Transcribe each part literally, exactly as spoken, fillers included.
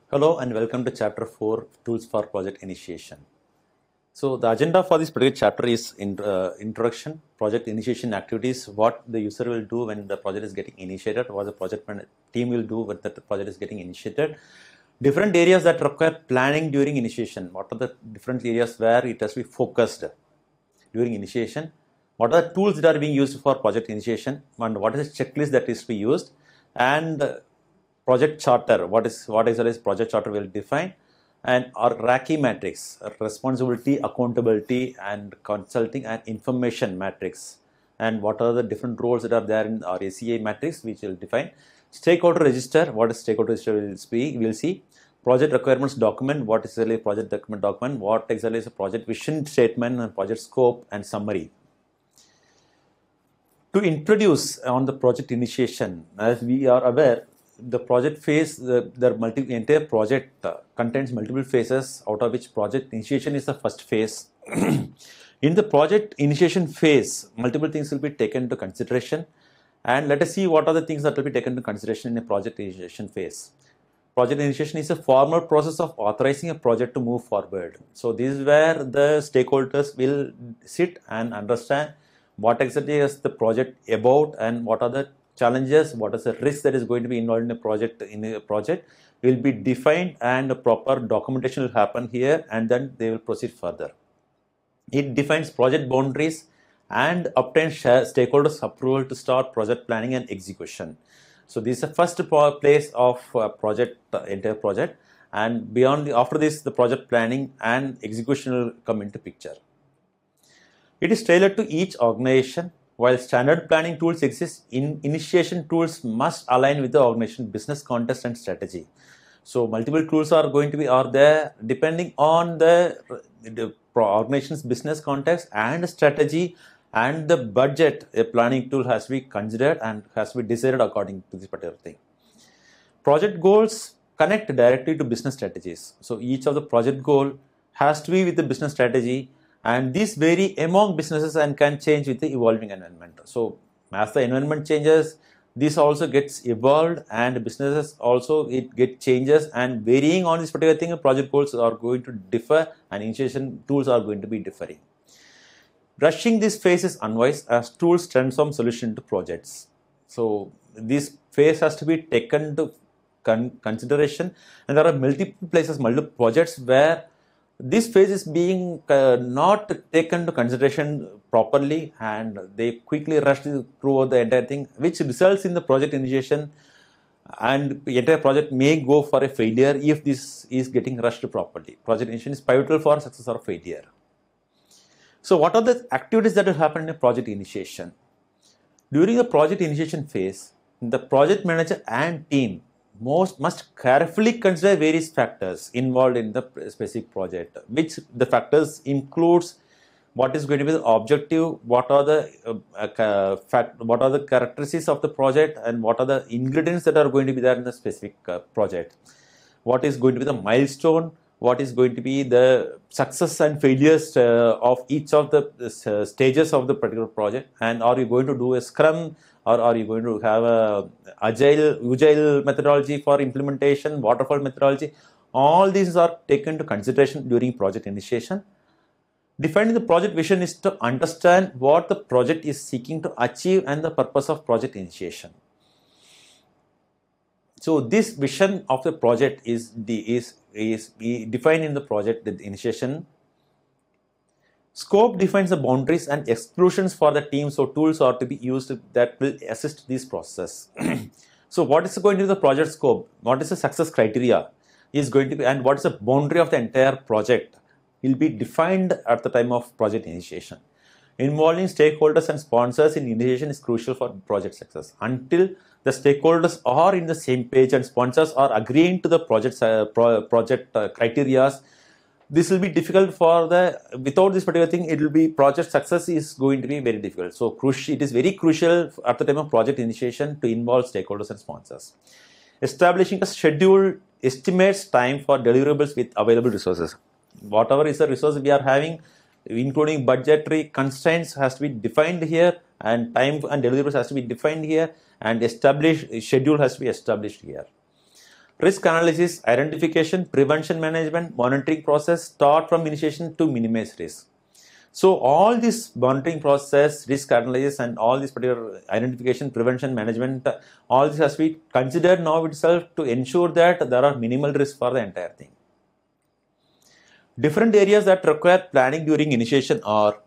Hello and welcome to chapter four, Tools for Project Initiation. So the agenda for this particular chapter is in, uh, introduction, project initiation activities, what the user will do when the project is getting initiated, what the project team will do when the project is getting initiated, different areas that require planning during initiation, what are the different areas where it has to be focused during initiation, what are the tools that are being used for project initiation, and what is the checklist that is to be used, and project charter, what is what exactly is project charter will define, and our R A C I matrix, responsibility, accountability, and consulting and information matrix, and what are the different roles that are there in our A C I matrix, which will define. Stakeholder register, what is stakeholder register will speak, we'll see. Project requirements document, what is exactly project document document, what exactly is a project vision statement and project scope and summary. To introduce on the project initiation, as we are aware, the project phase, the, the multi, entire project uh, contains multiple phases, out of which project initiation is the first phase. In the project initiation phase, multiple things will be taken into consideration, and let us see what are the things that will be taken into consideration in a project initiation phase. Project initiation is a formal process of authorizing a project to move forward. So this is where the stakeholders will sit and understand what exactly is the project about and what are the challenges, what is the risk that is going to be involved in a project in a project will be defined, and a proper documentation will happen here, and then they will proceed further. It defines project boundaries and obtains stakeholders approval to start project planning and execution. So this is the first place of uh, project uh, entire project, and beyond the, after this the project planning and execution will come into picture. It is tailored to each organization. While standard planning tools exist, in initiation tools must align with the organization business context and strategy. So multiple tools are going to be are there depending on the, the organization's business context and strategy and the budget. A planning tool has to be considered and has to be decided according to this particular thing. Project goals connect directly to business strategies. So each of the project goal has to be with the business strategy, and these vary among businesses and can change with the evolving environment. So as the environment changes, this also gets evolved, and businesses also it get changes, and varying on this particular thing, project goals are going to differ and initiation tools are going to be differing. Rushing this phase is unwise as tools transform solution into projects. So this phase has to be taken to con consideration, and there are multiple places, multiple projects where this phase is being uh, not taken into consideration properly, and they quickly rush through the entire thing, which results in the project initiation, and the entire project may go for a failure if this is getting rushed properly. Project initiation is pivotal for success or failure. So what are the activities that will happen in a project initiation? During the project initiation phase, the project manager and team most must carefully consider various factors involved in the specific project, which the factors includes what is going to be the objective, what are the uh, uh, fact, what are the characteristics of the project, and what are the ingredients that are going to be there in the specific uh, project, what is going to be the milestone, what is going to be the success and failures uh, of each of the uh, stages of the particular project, and are you going to do a scrum, or are you going to have a agile, agile methodology for implementation, waterfall methodology. All these are taken into consideration during project initiation. Defining the project vision is to understand what the project is seeking to achieve and the purpose of project initiation. So this vision of the project is, is, is defined in the project initiation. Scope defines the boundaries and exclusions for the team, so tools are to be used that will assist this process. So what is going to be the project scope? What is the success criteria is going to be, and what is the boundary of the entire project will be defined at the time of project initiation. Involving stakeholders and sponsors in initiation is crucial for project success. Until the stakeholders are in the same page and sponsors are agreeing to the project, uh, pro project uh, criteria, this will be difficult for the, without this particular thing, it will be, project success is going to be very difficult. So crucial, it is very crucial at the time of project initiation to involve stakeholders and sponsors. Establishing a schedule estimates time for deliverables with available resources. Whatever is the resource we are having, including budgetary constraints, has to be defined here, and time and deliverables has to be defined here, and established schedule has to be established here. Risk analysis, identification, prevention management, monitoring process start from initiation to minimize risk. So all this monitoring process, risk analysis, and all this particular identification, prevention, management, all this has to be considered now itself to ensure that there are minimal risk for the entire thing. Different areas that require planning during initiation are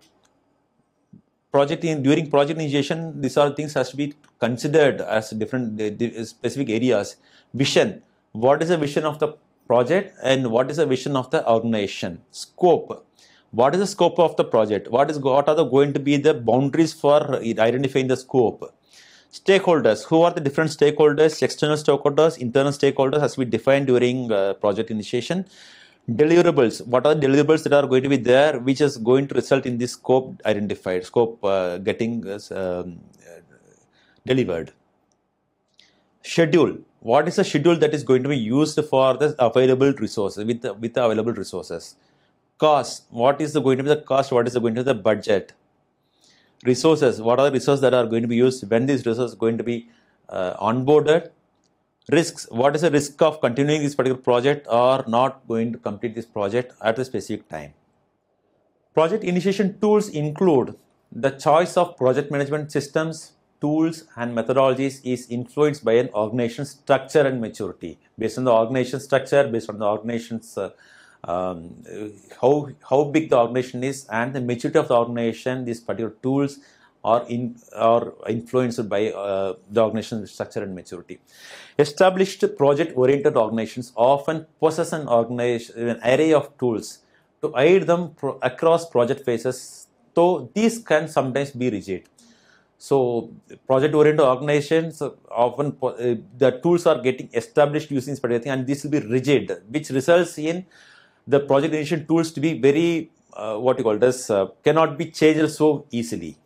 project in during project initiation. These are things has to be considered as different uh, specific areas. Vision. What is the vision of the project and what is the vision of the organization? Scope. What is the scope of the project? What is what are the going to be the boundaries for identifying the scope? Stakeholders. Who are the different stakeholders? External stakeholders, internal stakeholders has to be defined during uh, project initiation. Deliverables. What are the deliverables that are going to be there, which is going to result in this scope identified, scope uh, getting um, delivered. Schedule. What is the schedule that is going to be used for the available resources, with the, with the available resources? Cost. What is the going to be the cost? What is the going to be the budget? Resources. What are the resources that are going to be used? When these resources are going to be uh, onboarded? Risks. What is the risk of continuing this particular project or not going to complete this project at a specific time? Project initiation tools include the choice of project management systems, tools, and methodologies is influenced by an organization's structure and maturity. Based on the organization structure, based on the organization's uh, um, how, how big the organization is and the maturity of the organization, these particular tools are, in, are influenced by uh, the organization's structure and maturity. Established project-oriented organizations often possess an, organization, an array of tools to aid them pro across project phases, though these can sometimes be rigid. So, project-oriented organizations often uh, the tools are getting established using this particular thing, and this will be rigid, which results in the project initiation tools to be very uh, what you call this uh, cannot be changed so easily.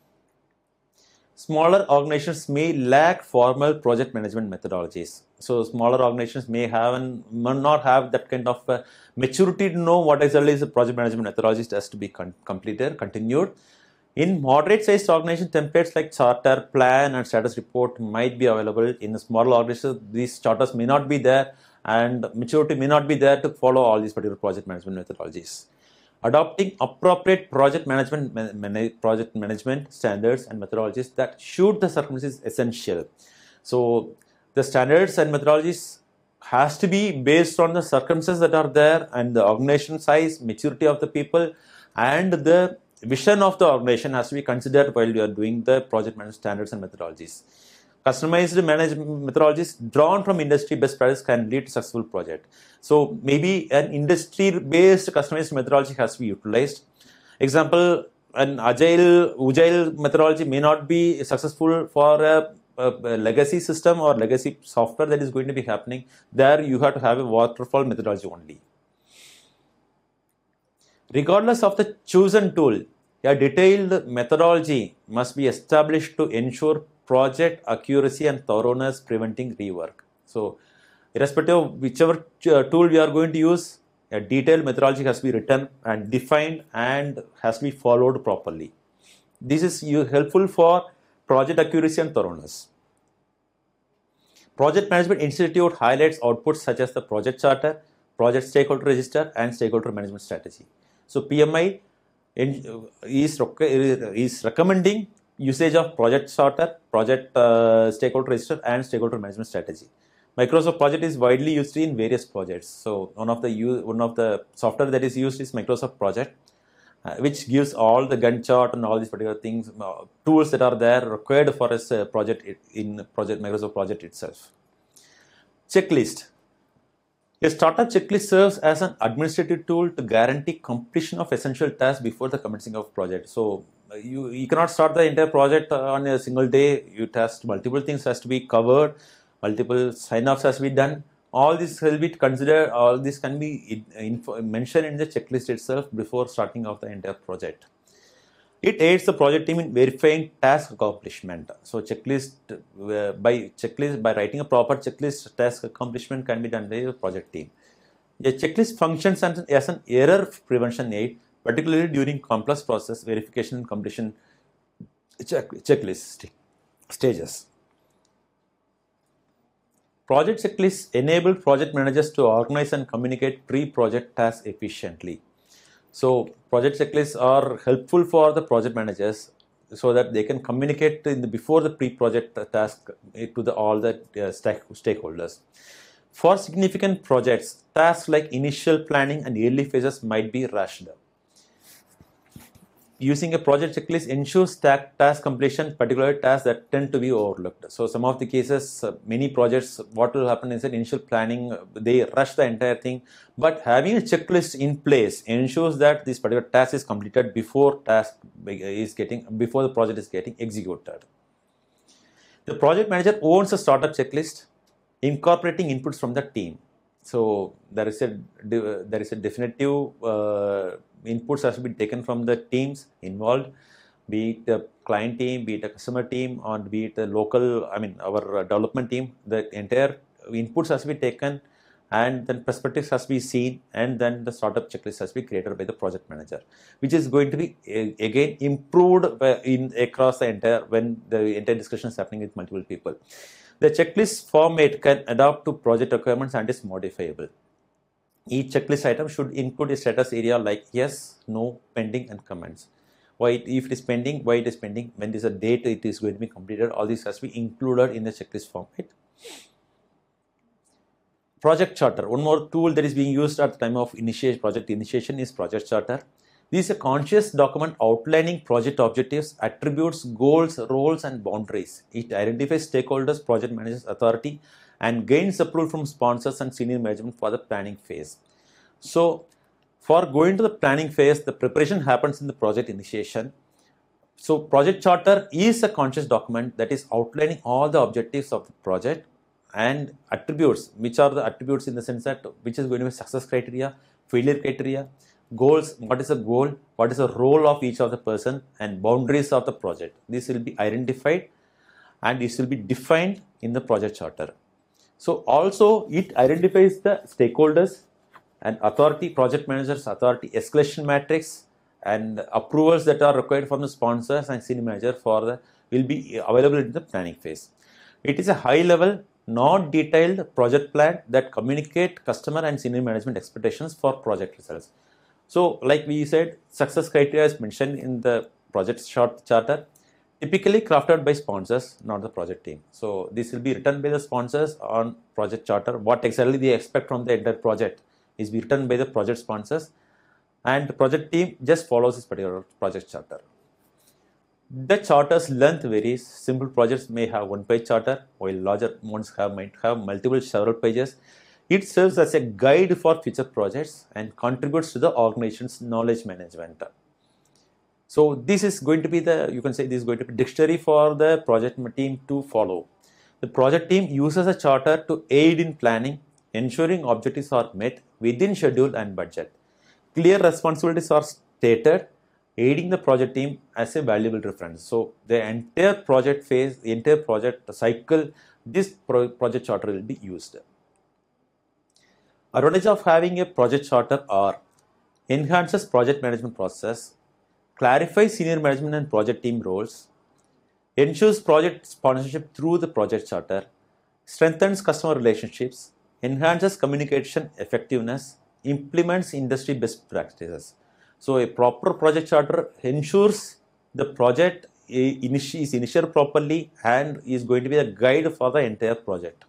Smaller organizations may lack formal project management methodologies. So, smaller organizations may have and may not have that kind of uh, maturity to know what exactly is the project management methodology has to be con completed, continued. In moderate-sized organizations, templates like charter, plan, and status report might be available. In smaller organizations, these charters may not be there, and maturity may not be there to follow all these particular project management methodologies. Adopting appropriate project management man project management standards and methodologies that suit the circumstances is essential. So, the standards and methodologies has to be based on the circumstances that are there and the organization size, maturity of the people, and the vision of the organization has to be considered while you are doing the project management standards and methodologies. Customized management methodologies drawn from industry best practice can lead to successful project. So maybe an industry-based customized methodology has to be utilized. Example, an agile, agile methodology may not be successful for a, a, a legacy system or legacy software that is going to be happening. There you have to have a waterfall methodology only. Regardless of the chosen tool, a detailed methodology must be established to ensure project accuracy and thoroughness, preventing rework. So, irrespective of whichever tool we are going to use, a detailed methodology has to be written and defined and has to be followed properly. This is helpful for project accuracy and thoroughness. Project Management Institute highlights outputs such as the project charter, project stakeholder register, and stakeholder management strategy. So, P M I is, is recommending usage of project charter, project uh, stakeholder register, and stakeholder management strategy. Microsoft Project is widely used in various projects. So, one of the one of the software that is used is Microsoft Project, uh, which gives all the Gantt chart and all these particular things, uh, tools that are there required for a uh, project in project Microsoft Project itself. Checklist. A startup checklist serves as an administrative tool to guarantee completion of essential tasks before the commencing of project. So, you, you cannot start the entire project on a single day. You test multiple things has to be covered, multiple sign-offs has to be done. All this will be considered, all this can be in, in, mentioned in the checklist itself before starting off the entire project. It aids the project team in verifying task accomplishment. So, checklist uh, by checklist by writing a proper checklist, task accomplishment can be done by the project team. A checklist functions as an error prevention aid, particularly during complex process verification and completion check, checklist st stages. Project checklists enable project managers to organize and communicate pre-project tasks efficiently. So project checklists are helpful for the project managers so that they can communicate in the, before the pre-project task to the, all the uh, stake, stakeholders. For significant projects, tasks like initial planning and early phases might be rushed. Using a project checklist ensures task completion, particularly tasks that tend to be overlooked. So some of the cases, uh, many projects, what will happen is that initial planning, they rush the entire thing, but having a checklist in place ensures that this particular task is completed before task is getting, before the project is getting executed. The project manager owns a startup checklist, incorporating inputs from the team. So there is a there is a definitive uh, inputs has to be taken from the teams involved, be it the client team, be it the customer team, or be it the local, I mean our development team. The entire inputs has to be taken, and then perspectives has to be seen, and then the startup checklist has to be created by the project manager, which is going to be again improved in across the entire when the entire discussion is happening with multiple people. The checklist format can adapt to project requirements and is modifiable. Each checklist item should include a status area like yes, no, pending, and comments. Why it, if it is pending, why it is pending, when is a date it is going to be completed, all this has to be included in the checklist format. Project charter. One more tool that is being used at the time of initiation, project initiation is project charter. This is a conscious document outlining project objectives, attributes, goals, roles, and boundaries. It identifies stakeholders, project managers, authority, and gains approval from sponsors and senior management for the planning phase. So, for going to the planning phase, the preparation happens in the project initiation. So, project charter is a conscious document that is outlining all the objectives of the project and attributes, which are the attributes in the sense that which is going to be success criteria, failure criteria, goals, what is the goal, what is the role of each of the person, and boundaries of the project. This will be identified and this will be defined in the project charter. So also it identifies the stakeholders and authority, project managers, authority, escalation matrix, and approvals that are required from the sponsors and senior manager for the will be available in the planning phase. It is a high level, not detailed project plan that communicate customer and senior management expectations for project results. So like we said, success criteria is mentioned in the project short charter, typically crafted by sponsors, not the project team. So this will be written by the sponsors on project charter. What exactly they expect from the entire project is be written by the project sponsors, and the project team just follows this particular project charter. The charter's length varies. Simple projects may have one page charter, while larger ones have might have multiple several pages. It serves as a guide for future projects and contributes to the organization's knowledge management. So this is going to be the, you can say this is going to be dictionary for the project team to follow. The project team uses a charter to aid in planning, ensuring objectives are met within schedule and budget. Clear responsibilities are stated, aiding the project team as a valuable reference. So the entire project phase, the entire project cycle, this pro project charter will be used. Advantage of having a project charter are enhances project management process, clarifies senior management and project team roles, ensures project sponsorship through the project charter, strengthens customer relationships, enhances communication effectiveness, implements industry best practices. So a proper project charter ensures the project is initiated properly and is going to be a guide for the entire project.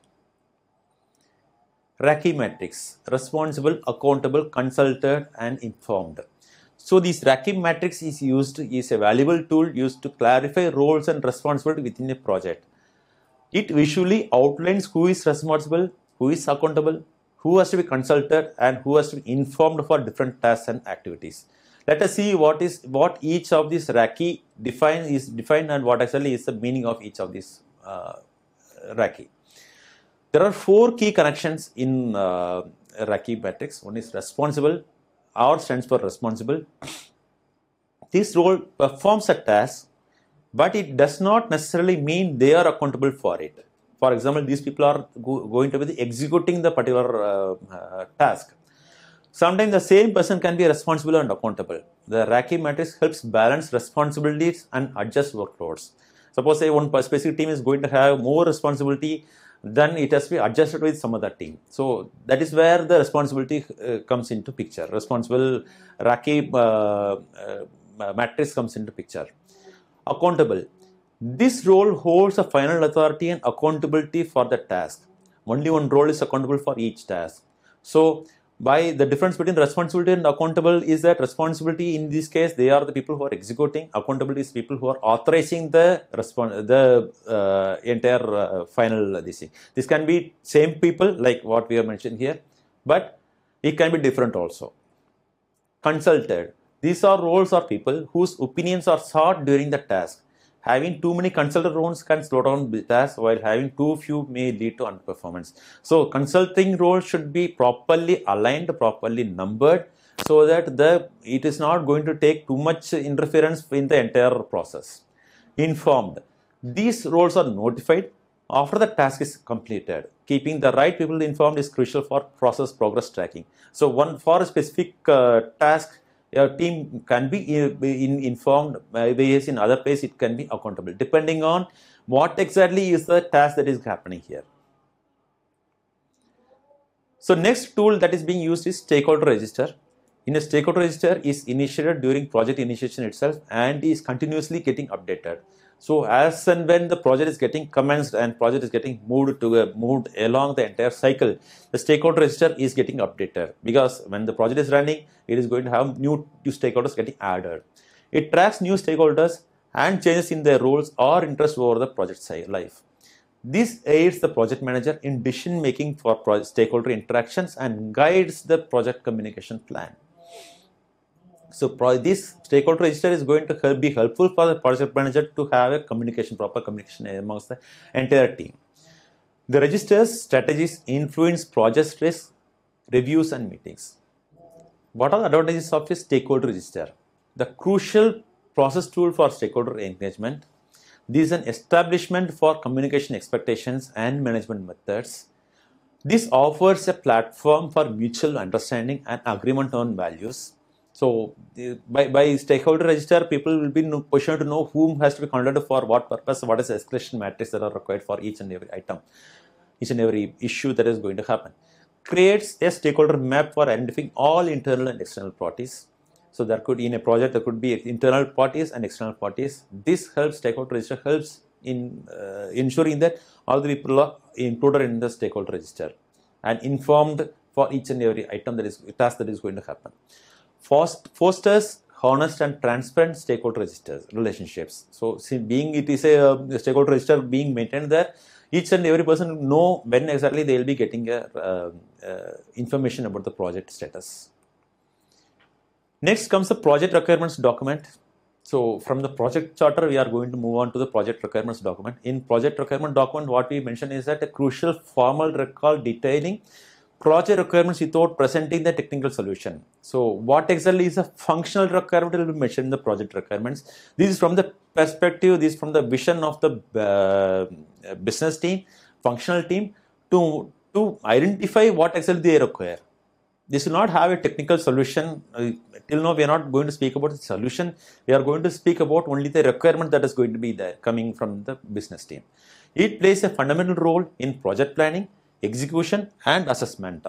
Raki matrix, responsible, accountable, consulted, and informed. So this Raki matrix is used, is a valuable tool used to clarify roles and responsibility within a project. It visually outlines who is responsible, who is accountable, who has to be consulted, and who has to be informed for different tasks and activities. Let us see what is what each of these Raki define is defined and what actually is the meaning of each of these uh, Raki. There are four key connections in uh, Raki matrix. One is responsible. R stands for responsible. This role performs a task, but it does not necessarily mean they are accountable for it. For example, these people are go going to be executing the particular uh, uh, task. Sometimes the same person can be responsible and accountable. The Raki matrix helps balance responsibilities and adjust workloads. Suppose say one specific team is going to have more responsibility then it has to be adjusted with some other team. So that is where the responsibility uh, comes into picture. Responsible Rakib uh, uh, matrix comes into picture. Accountable. This role holds a final authority and accountability for the task. Only one role is accountable for each task. So by the difference between responsibility and accountable is that responsibility in this case, they are the people who are executing. Accountability is people who are authorizing the response, the uh, entire uh, final uh, this thing. This can be same people like what we have mentioned here, but it can be different also. Consulted. These are roles or people whose opinions are sought during the task. Having too many consultant roles can slow down the task, while having too few may lead to underperformance. So consulting roles should be properly aligned, properly numbered, so that the it is not going to take too much interference in the entire process. Informed. These roles are notified after the task is completed. Keeping the right people informed is crucial for process progress tracking. So one for a specific uh, task, a team can be in, informed, whereas in other place it can be accountable, depending on what exactly is the task that is happening here. So next tool that is being used is stakeholder register. In a stakeholder register is initiated during project initiation itself and is continuously getting updated. So as and when the project is getting commenced and project is getting moved to uh, moved along the entire cycle, the stakeholder register is getting updated, because when the project is running, it is going to have new, new stakeholders getting added. It tracks new stakeholders and changes in their roles or interests over the project life. This aids the project manager in decision making for project stakeholder interactions and guides the project communication plan. So this stakeholder register is going to help, be helpful for the project manager to have a communication, proper communication amongst the entire team. The register's strategies influence project risk, reviews and meetings. What are the advantages of a stakeholder register? The crucial process tool for stakeholder engagement. This is an establishment for communication expectations and management methods. This offers a platform for mutual understanding and agreement on values. So by, by stakeholder register, people will be in a position to know whom has to be conducted for what purpose, what is the escalation matrix that are required for each and every item, each and every issue that is going to happen. Creates a stakeholder map for identifying all internal and external parties. So there could, in a project, there could be internal parties and external parties. This helps, stakeholder register helps in uh, ensuring that all the people are included in the stakeholder register and informed for each and every item that is, task that is going to happen. Fosters honest and transparent stakeholder registers relationships. So, see, being it is a, a stakeholder register being maintained there, each and every person know when exactly they will be getting a, uh, uh, information about the project status. Next comes the project requirements document. So, from the project charter, we are going to move on to the project requirements document. In project requirement document, what we mentioned is that a crucial formal record detailing project requirements without presenting the technical solution. So what exactly is a functional requirement will be mentioned in the project requirements. This is from the perspective, this is from the vision of the uh, business team, functional team to, to identify what exactly they require. This will not have a technical solution. Uh, till now we are not going to speak about the solution. We are going to speak about only the requirement that is going to be there coming from the business team. It plays a fundamental role in project planning, execution and assessment.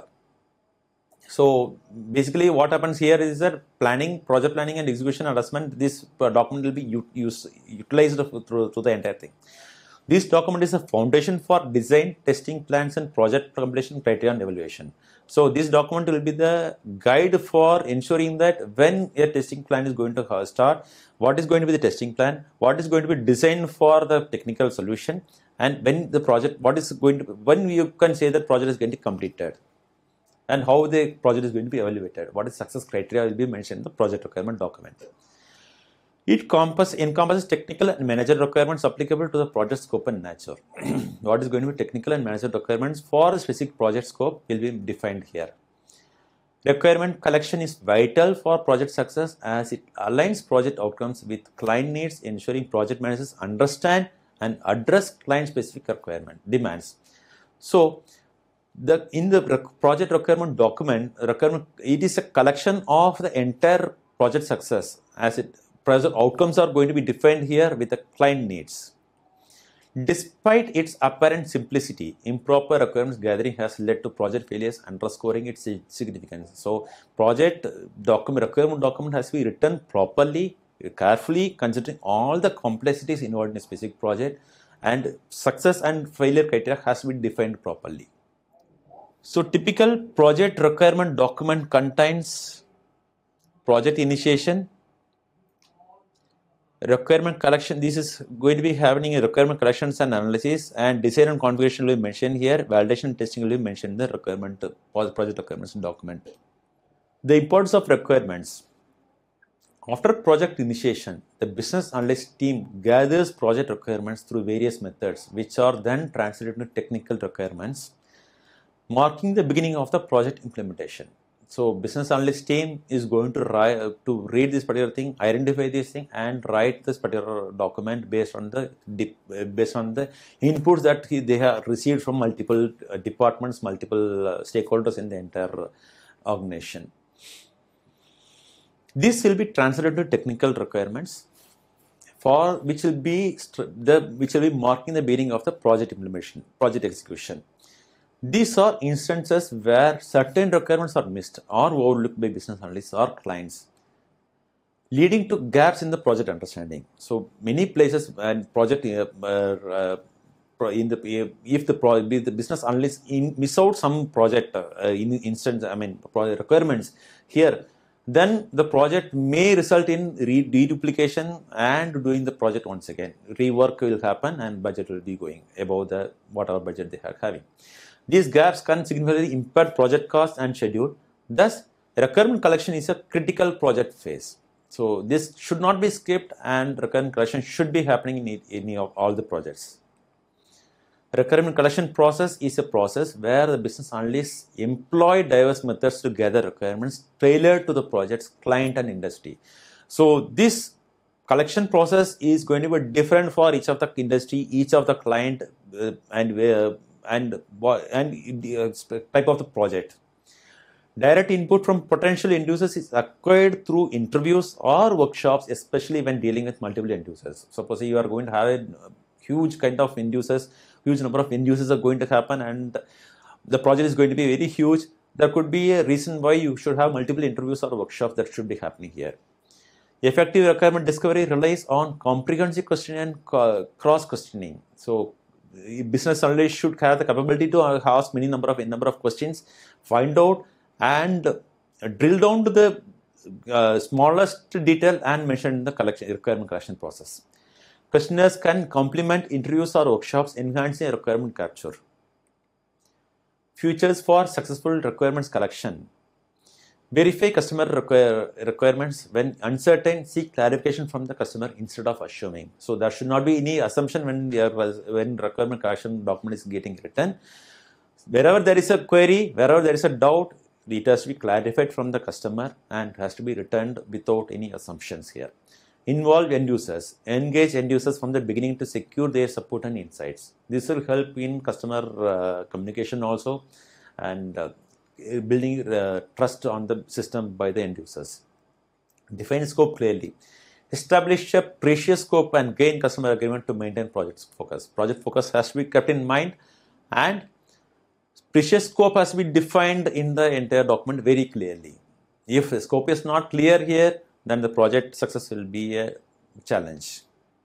So basically what happens here is that planning, project planning and execution and assessment, this document will be use, utilized through, through the entire thing. This document is a foundation for design, testing plans and project completion criteria and evaluation. So this document will be the guide for ensuring that when a testing plan is going to start, what is going to be the testing plan, what is going to be designed for the technical solution, and when the project, what is going to, when you can say that project is going to be completed, and how the project is going to be evaluated, what is success criteria will be mentioned in the project requirement document. It encompass, encompasses technical and managerial requirements applicable to the project scope and nature. What is going to be technical and managerial requirements for a specific project scope will be defined here. Requirement collection is vital for project success as it aligns project outcomes with client needs, ensuring project managers understand and address client specific requirement demands. So the in the project requirement document, requirement, it is a collection of the entire project success as it project outcomes are going to be defined here with the client needs. Despite its apparent simplicity, improper requirements gathering has led to project failures, underscoring its significance. So, project document, requirement document has to be written properly, carefully, considering all the complexities involved in a specific project, and success and failure criteria has to be defined properly. So, typical project requirement document contains project initiation, requirement collection. This is going to be happening in requirement collections and analysis, and design and configuration will be mentioned here. Validation and testing will be mentioned in the requirement project requirements document. The importance of requirements. After project initiation, the business analyst team gathers project requirements through various methods, which are then translated into technical requirements, marking the beginning of the project implementation. So, business analyst team is going to write, uh, to read this particular thing, identify this thing, and write this particular document based on the uh, based on the inputs that he, they have received from multiple uh, departments, multiple uh, stakeholders in the entire organization. This will be translated to technical requirements, for which will be the which will be marking the beginning of the project implementation, project execution. These are instances where certain requirements are missed or overlooked by business analysts or clients, leading to gaps in the project understanding. So, many places and project uh, uh, in the if the, pro, the business analysts in, miss out some project uh, in instance, I mean project requirements here, then the project may result in re deduplication and doing the project once again. Rework will happen and budget will be going above the whatever budget they are having. These gaps can significantly impact project cost and schedule. Thus, requirement collection is a critical project phase. So, this should not be skipped, and requirement collection should be happening in any of all the projects. Requirement collection process is a process where the business analysts employ diverse methods to gather requirements tailored to the project's client and industry. So, this collection process is going to be different for each of the industry, each of the client, uh, and uh, and and the type of the project. Direct input from potential end users is acquired through interviews or workshops, especially when dealing with multiple end users. Suppose you are going to have a huge kind of end users, huge number of end users are going to happen, and the project is going to be very huge. There could be a reason why you should have multiple interviews or workshops that should be happening here. Effective requirement discovery relies on comprehensive questioning and cross questioning. So, business analysts should have the capability to ask many number of number of questions, find out and drill down to the uh, smallest detail and mention the collection requirement collection process. Questionnaires can complement interviews or workshops, enhancing requirement capture. Features for successful requirements collection. Verify customer require, requirements when uncertain. Seek clarification from the customer instead of assuming. So, there should not be any assumption when there was when requirement collection document is getting written. Wherever there is a query, wherever there is a doubt, it has to be clarified from the customer and has to be returned without any assumptions here. Involve end users. Engage end users from the beginning to secure their support and insights. This will help in customer uh, communication also, and uh, building uh, trust on the system by the end users. Define scope clearly. Establish a precious scope and gain customer agreement to maintain project focus. Project focus has to be kept in mind, and precious scope has to be defined in the entire document very clearly. If the scope is not clear here, then the project success will be a challenge.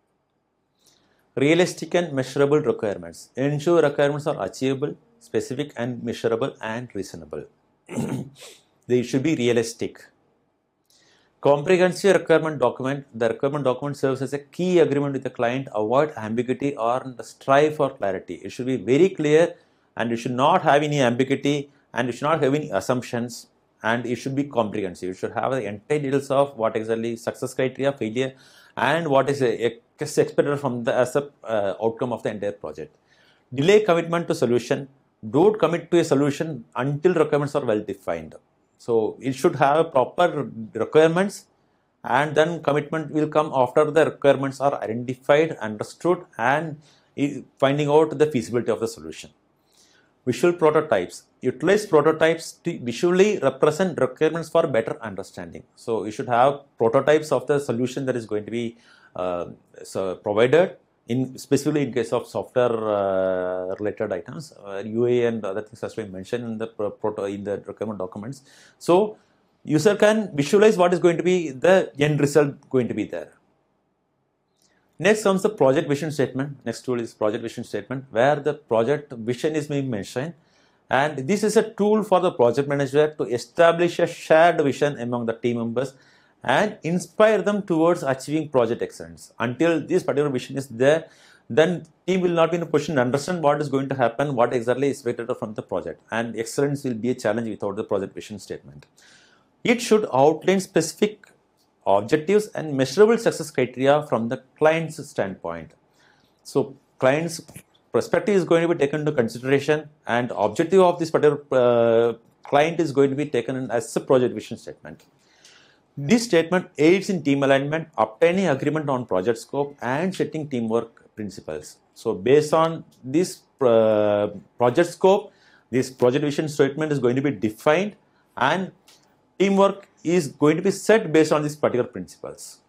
Realistic and measurable requirements. Ensure requirements are achievable, specific and measurable and reasonable. They should be realistic. Comprehensive requirement document. The requirement document serves as a key agreement with the client. Avoid ambiguity or strive for clarity. It should be very clear, and you should not have any ambiguity, and you should not have any assumptions, and it should be comprehensive. You should have the entire details of what exactly success criteria, failure, and what is expected from the as a uh, outcome of the entire project. Delay commitment to solution. Don't commit to a solution until requirements are well defined. So, it should have proper requirements, and then commitment will come after the requirements are identified, understood, and finding out the feasibility of the solution. Visual prototypes. Utilize prototypes to visually represent requirements for better understanding. So, you should have prototypes of the solution that is going to be uh, so provided in specifically in case of software uh, related items, uh, U A and other things has been mentioned in the proto in the requirement documents. So user can visualize what is going to be the end result going to be there. Next comes the project vision statement. Next tool is project vision statement, where the project vision is being mentioned, and this is a tool for the project manager to establish a shared vision among the team members and inspire them towards achieving project excellence. Until this particular vision is there, then team will not be in a position to understand what is going to happen, what exactly is expected from the project, and excellence will be a challenge without the project vision statement. It should outline specific objectives and measurable success criteria from the client's standpoint. So client's perspective is going to be taken into consideration, and objective of this particular uh, client is going to be taken as a project vision statement. This statement aids in team alignment, obtaining agreement on project scope, and setting teamwork principles. So based on this uh, project scope, this project vision statement is going to be defined, and teamwork is going to be set based on these particular principles.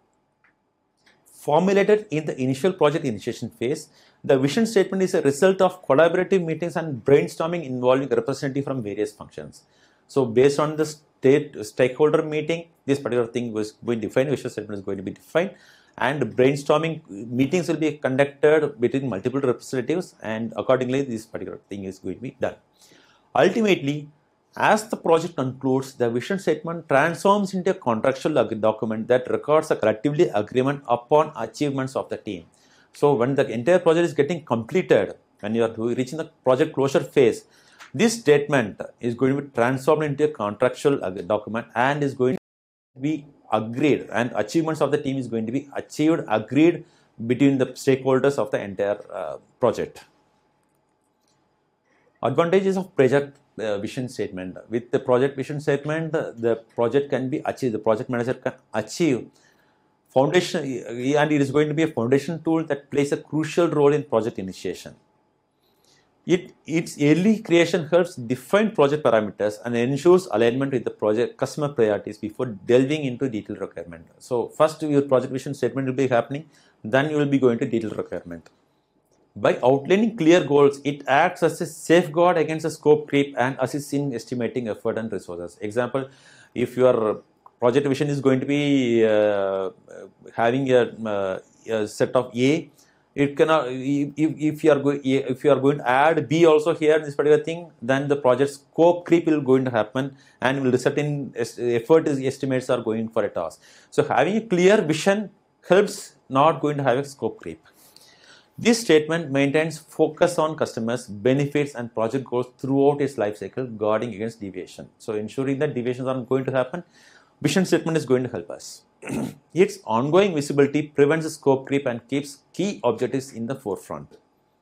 Formulated in the initial project initiation phase, the vision statement is a result of collaborative meetings and brainstorming involving representatives from various functions. So based on the state stakeholder meeting, this particular thing was going to define, vision statement is going to be defined, and brainstorming meetings will be conducted between multiple representatives, and accordingly this particular thing is going to be done. Ultimately, as the project concludes, the vision statement transforms into a contractual document that records a collectively agreement upon achievements of the team. So when the entire project is getting completed, when you are reaching the project closure phase, this statement is going to be transformed into a contractual document and is going to be agreed, and achievements of the team is going to be achieved, agreed between the stakeholders of the entire uh, project. Advantages of project uh, vision statement. With the project vision statement, the project can be achieved, the project manager can achieve foundation, and it is going to be a foundation tool that plays a crucial role in project initiation. It, its early creation helps define project parameters and ensures alignment with the project customer priorities before delving into detailed requirement. So first your project vision statement will be happening, then you will be going to detailed requirement. By outlining clear goals, it acts as a safeguard against a scope creep and assists in estimating effort and resources. Example, if your project vision is going to be uh, having a, uh, a set of A, it cannot, if, if you are going if you are going to add B also here in this particular thing, then the project scope creep will going to happen and will result in effort estimates are going for a task. So having a clear vision helps not going to have a scope creep. This statement maintains focus on customers, benefits, and project goals throughout its life cycle, guarding against deviation. So ensuring that deviations aren't going to happen, vision statement is going to help us. Its ongoing visibility prevents scope creep and keeps key objectives in the forefront.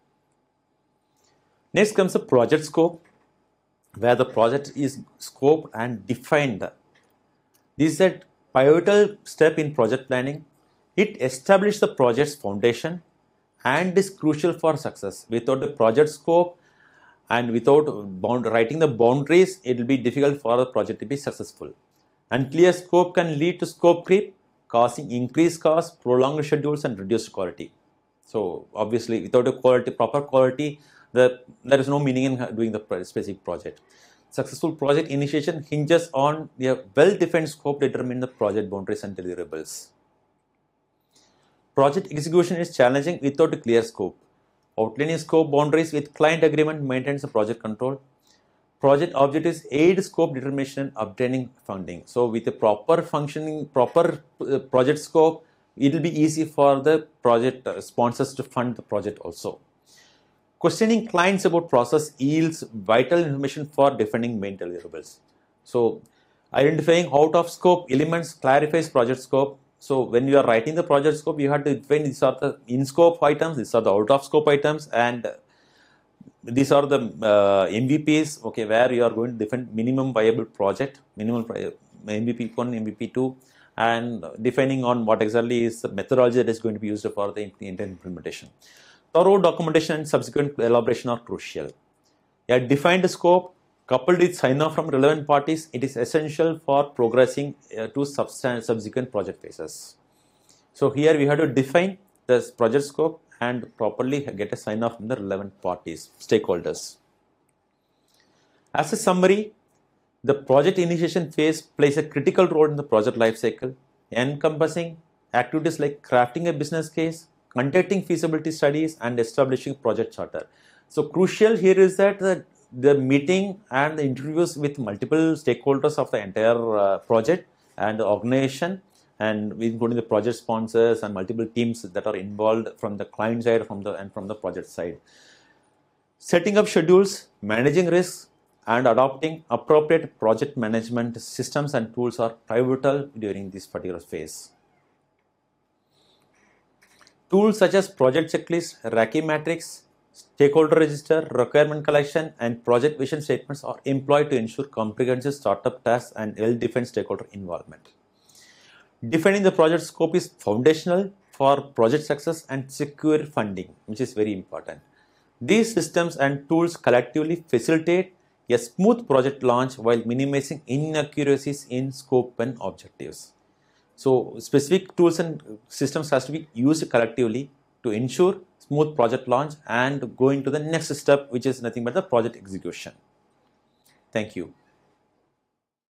Next comes the project scope, where the project is scoped and defined. This is a pivotal step in project planning. It establishes the project's foundation and is crucial for success. Without the project scope and without bound, writing the boundaries, it will be difficult for the project to be successful. Unclear scope can lead to scope creep, causing increased costs, prolonged schedules, and reduced quality. So obviously, without a quality, proper quality, the, there is no meaning in doing the specific project. Successful project initiation hinges on a well-defined scope determining the project boundaries and deliverables. Project execution is challenging without a clear scope. Outlining scope boundaries with client agreement maintains the project control. Project objectives aid scope determination and obtaining funding. So with a proper functioning, proper uh, project scope, it will be easy for the project uh, sponsors to fund the project also. Questioning clients about process yields vital information for defining main deliverables. So identifying out of scope elements clarifies project scope. So when you are writing the project scope, you have to define these are the in-scope items, these are the out-of-scope items, and these are the uh, M V Ps, okay, where you are going to define minimum viable project, minimum M V P one, M V P two, and defining on what exactly is the methodology that is going to be used for the entire implementation. Thorough documentation and subsequent elaboration are crucial. A defined scope coupled with sign-off from relevant parties, it is essential for progressing uh, to subsequent project phases. So here we have to define the project scope and properly get a sign off from the relevant parties, stakeholders. As a summary, the project initiation phase plays a critical role in the project lifecycle, encompassing activities like crafting a business case, conducting feasibility studies, and establishing project charter. So crucial here is that the, the meeting and the interviews with multiple stakeholders of the entire uh, project and the organization, and including the project sponsors and multiple teams that are involved from the client side from the, and from the project side. Setting up schedules, managing risks, and adopting appropriate project management systems and tools are pivotal during this particular phase. Tools such as project checklist, Raki matrix, stakeholder register, requirement collection, and project vision statements are employed to ensure comprehensive startup tasks and well-defined stakeholder involvement. Defining the project scope is foundational for project success and secure funding, which is very important. These systems and tools collectively facilitate a smooth project launch while minimizing inaccuracies in scope and objectives. So specific tools and systems has to be used collectively to ensure smooth project launch and go into the next step, which is nothing but the project execution. Thank you.